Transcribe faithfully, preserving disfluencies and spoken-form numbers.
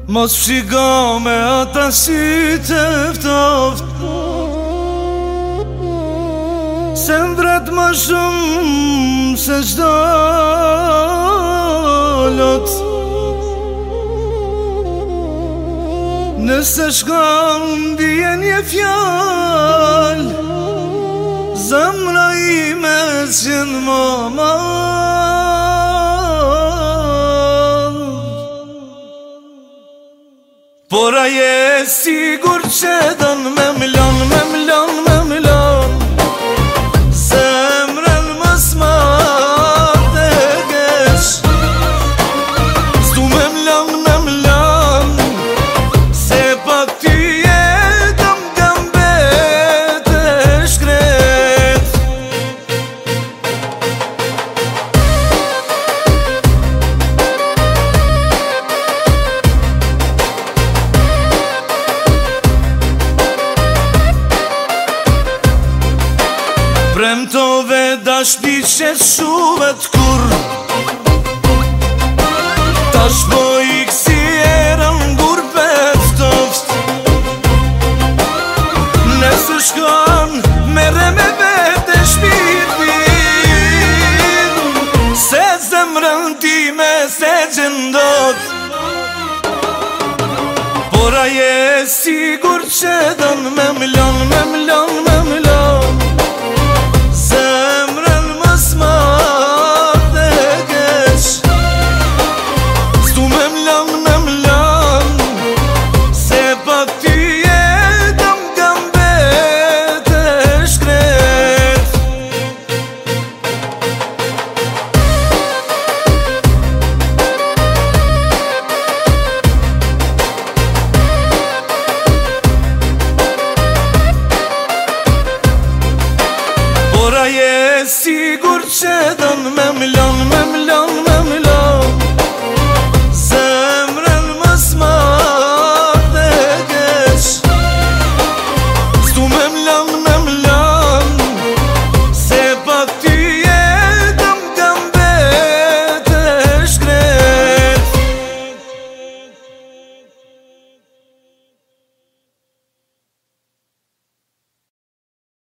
Mos shiko me ata sytë ftoft, se ndret më shumë se çdo lot. Nëse shkon bie një fjal, zemra ime s'gjen më mal. Por aje sigur që don me milon, me milon, me milon, zemrën më s'mat e kesh. S'du me milon, me milon, se pa ty jetëm kam bete shkret. Premtove dashni që shuvet kur, tash po ik si erën gur peftoft. Nëse shkon mere me vete shpirtin, se zemrën time se gjendot. Por aje sigur që don me milon, me milon, me milon, zemrën më s'mat e kesh. S'du me milon, me milon, se pa ty jetëm kam bete shkret. Por aje sigur që don me